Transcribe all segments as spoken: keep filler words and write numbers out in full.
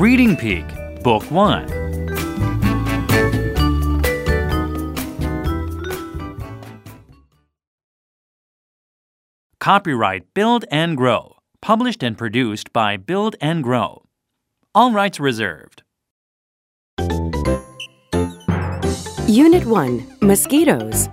Reading Peak, Book one. Copyright Build and Grow, published and produced by Build and Grow. All rights reserved. Unit one, Mosquitoes.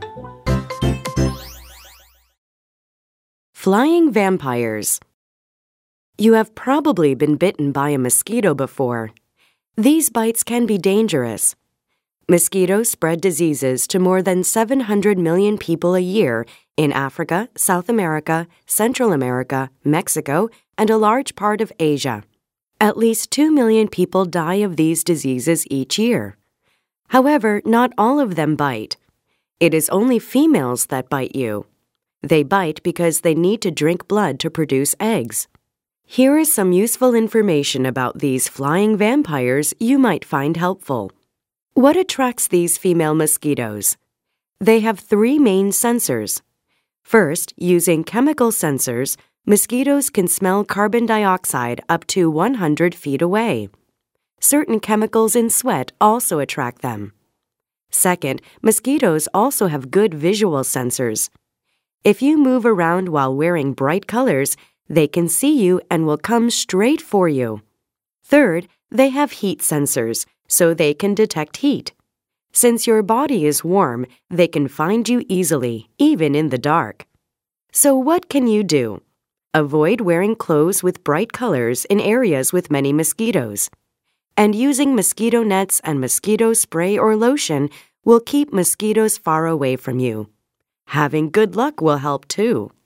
Flying vampires. You have probably been bitten by a mosquito before. These bites can be dangerous. Mosquitoes spread diseases to more than seven hundred million people a year in Africa, South America, Central America, Mexico, and a large part of Asia. At least two million people die of these diseases each year. However, not all of them bite. It is only females that bite you. They bite because they need to drink blood to produce eggs. Here is some useful information about these flying vampires you might find helpful. What attracts these female mosquitoes? They have three main sensors. First, using chemical sensors, mosquitoes can smell carbon dioxide up to one hundred feet away. Certain chemicals in sweat also attract them. Second, mosquitoes also have good visual sensors. If you move around while wearing bright colors, they can see you and will come straight for you. Third, they have heat sensors, so they can detect heat. Since your body is warm, they can find you easily, even in the dark. So what can you do? Avoid wearing clothes with bright colors in areas with many mosquitoes. And using mosquito nets and mosquito spray or lotion will keep mosquitoes far away from you. Having good luck will help too.